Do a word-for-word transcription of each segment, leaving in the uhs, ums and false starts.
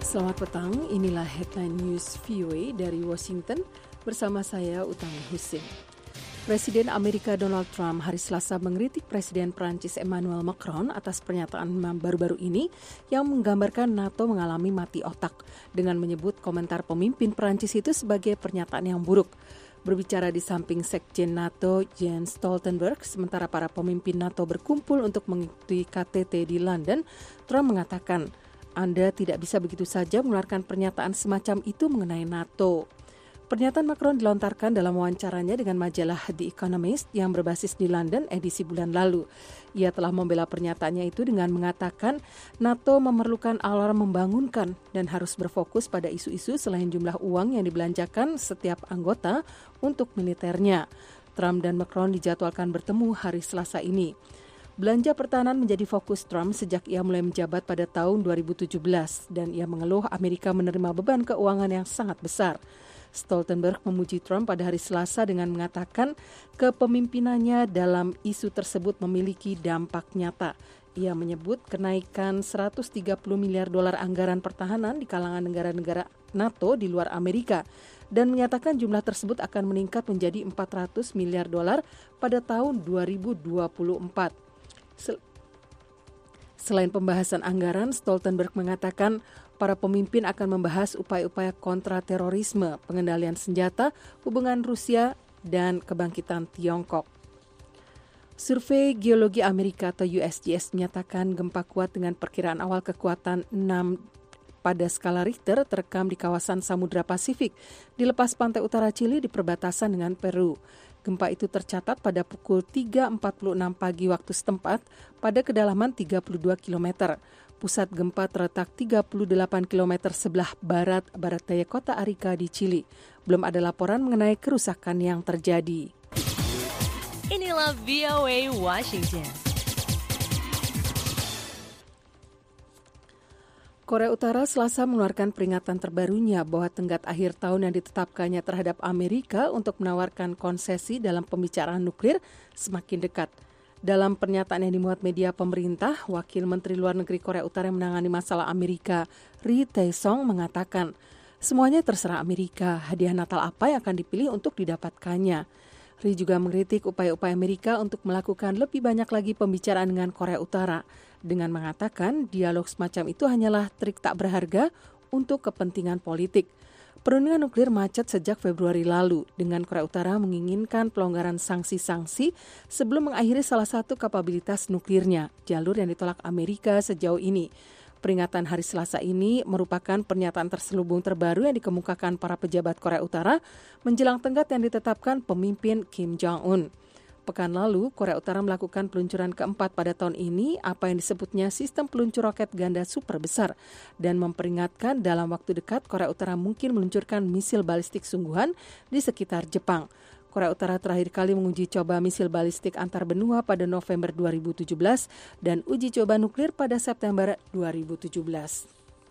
Selamat petang, inilah Headline News V O A dari Washington bersama saya Utami Husin. Presiden Amerika Donald Trump hari Selasa mengkritik Presiden Prancis Emmanuel Macron atas pernyataan baru-baru ini yang menggambarkan NATO mengalami mati otak dengan menyebut komentar pemimpin Prancis itu sebagai pernyataan yang buruk. Berbicara di samping Sekjen NATO Jens Stoltenberg, sementara para pemimpin NATO berkumpul untuk mengikuti K T T di London, Trump mengatakan, Anda tidak bisa begitu saja mengeluarkan pernyataan semacam itu mengenai NATO. Pernyataan Macron dilontarkan dalam wawancaranya dengan majalah The Economist yang berbasis di London edisi bulan lalu. Ia telah membela pernyataannya itu dengan mengatakan NATO memerlukan alarm membangunkan dan harus berfokus pada isu-isu selain jumlah uang yang dibelanjakan setiap anggota untuk militernya. Trump dan Macron dijadwalkan bertemu hari Selasa ini. Belanja pertahanan menjadi fokus Trump sejak ia mulai menjabat pada tahun dua ribu tujuh belas dan ia mengeluh Amerika menerima beban keuangan yang sangat besar. Stoltenberg memuji Trump pada hari Selasa dengan mengatakan kepemimpinannya dalam isu tersebut memiliki dampak nyata. Ia menyebut kenaikan seratus tiga puluh miliar dolar anggaran pertahanan di kalangan negara-negara NATO di luar Amerika dan menyatakan jumlah tersebut akan meningkat menjadi empat ratus miliar dolar pada tahun dua ribu dua puluh empat. Sel- Selain pembahasan anggaran, Stoltenberg mengatakan para pemimpin akan membahas upaya-upaya kontra terorisme, pengendalian senjata, hubungan Rusia, dan kebangkitan Tiongkok. Survei Geologi Amerika atau U S G S menyatakan gempa kuat dengan perkiraan awal kekuatan enam pada skala Richter terekam di kawasan Samudra Pasifik di lepas pantai utara Chili di perbatasan dengan Peru. Gempa itu tercatat pada pukul tiga empat puluh enam pagi waktu setempat pada kedalaman tiga puluh dua kilometer. Pusat gempa terletak tiga puluh delapan kilometer sebelah barat barat daya kota Arica di Chili. Belum ada laporan mengenai kerusakan yang terjadi. Inilah V O A Washington. Korea Utara Selasa mengeluarkan peringatan terbarunya bahwa tenggat akhir tahun yang ditetapkannya terhadap Amerika untuk menawarkan konsesi dalam pembicaraan nuklir semakin dekat. Dalam pernyataan yang dimuat media pemerintah, Wakil Menteri Luar Negeri Korea Utara yang menangani masalah Amerika, Ri Tae-song, mengatakan, semuanya terserah Amerika, hadiah Natal apa yang akan dipilih untuk didapatkannya. Ri juga mengkritik upaya-upaya Amerika untuk melakukan lebih banyak lagi pembicaraan dengan Korea Utara, dengan mengatakan dialog semacam itu hanyalah trik tak berharga untuk kepentingan politik. Perundingan nuklir macet sejak Februari lalu, dengan Korea Utara menginginkan pelonggaran sanksi-sanksi sebelum mengakhiri salah satu kapabilitas nuklirnya, jalur yang ditolak Amerika sejauh ini. Peringatan hari Selasa ini merupakan pernyataan terselubung terbaru yang dikemukakan para pejabat Korea Utara menjelang tenggat yang ditetapkan pemimpin Kim Jong-un. Pekan lalu, Korea Utara melakukan peluncuran keempat pada tahun ini, apa yang disebutnya sistem peluncur roket ganda super besar, dan memperingatkan dalam waktu dekat Korea Utara mungkin meluncurkan misil balistik sungguhan di sekitar Jepang. Korea Utara terakhir kali menguji coba misil balistik antar benua pada November dua ribu tujuh belas dan uji coba nuklir pada September dua ribu tujuh belas.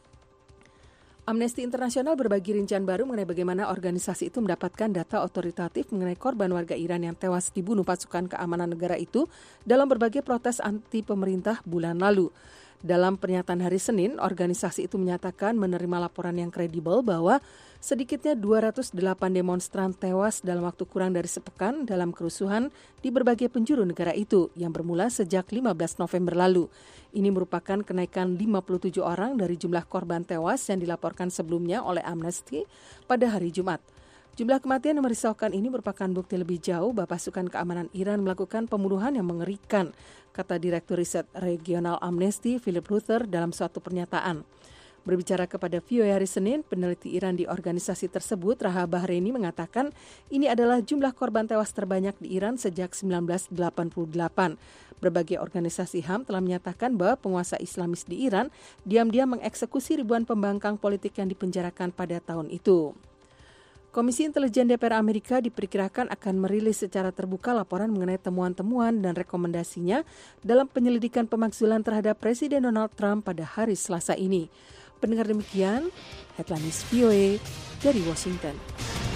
Amnesty International berbagi rincian baru mengenai bagaimana organisasi itu mendapatkan data otoritatif mengenai korban warga Iran yang tewas dibunuh pasukan keamanan negara itu dalam berbagai protes anti pemerintah bulan lalu. Dalam pernyataan hari Senin, organisasi itu menyatakan menerima laporan yang kredibel bahwa sedikitnya dua ratus delapan demonstran tewas dalam waktu kurang dari sepekan dalam kerusuhan di berbagai penjuru negara itu yang bermula sejak lima belas November lalu. Ini merupakan kenaikan lima puluh tujuh orang dari jumlah korban tewas yang dilaporkan sebelumnya oleh Amnesty pada hari Jumat. Jumlah kematian yang merisaukan ini merupakan bukti lebih jauh bahwa pasukan keamanan Iran melakukan pembunuhan yang mengerikan, kata Direktur Riset Regional Amnesty Philip Luther dalam suatu pernyataan. Berbicara kepada V O A hari Senin, peneliti Iran di organisasi tersebut, Raha Bahreini, mengatakan ini adalah jumlah korban tewas terbanyak di Iran sejak seribu sembilan ratus delapan puluh delapan. Berbagai organisasi H A M telah menyatakan bahwa penguasa Islamis di Iran diam-diam mengeksekusi ribuan pembangkang politik yang dipenjarakan pada tahun itu. Komisi Intelijen D P R Amerika diperkirakan akan merilis secara terbuka laporan mengenai temuan-temuan dan rekomendasinya dalam penyelidikan pemakzulan terhadap Presiden Donald Trump pada hari Selasa ini. Pendengar demikian, Headline News V O A dari Washington.